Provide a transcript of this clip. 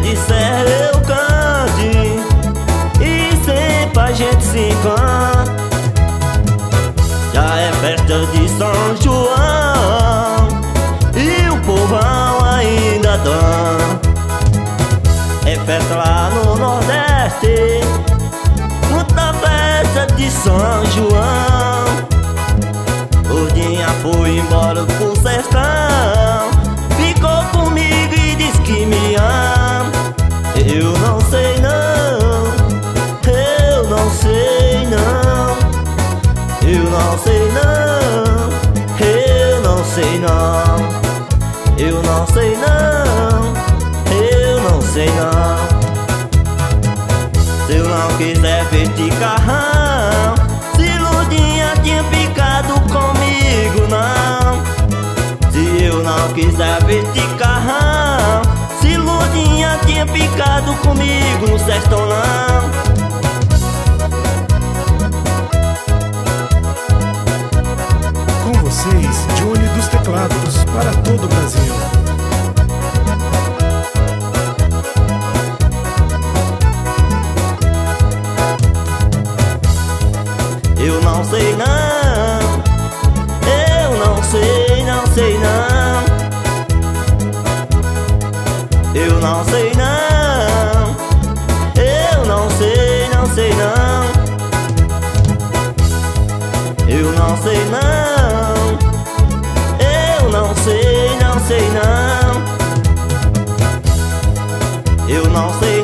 disser eu cante e sempre a gente se encanta. Já é festa de São João e o povão ainda dança. É festa lá no Nordeste, muita festa de São João. Lourdinha foi embora pro sertão, ficou comigo e disse que me ama. Eu não sei não, eu não sei não, eu não sei não, eu não sei não, eu não sei não, eu não sei não. Se eu não quiser vestir carrão, se Lourdinha tinha ficado comigo não. Se eu não quiser vestir carrão, se Lourdinha tinha ficado comigo no sertão não. Com vocês, Johnny dos Teclados, para todo o Brasil. Eu não sei não, eu não sei, não sei não, eu não sei não, eu não sei, não sei não, eu não sei não, eu não sei, não sei não, eu não sei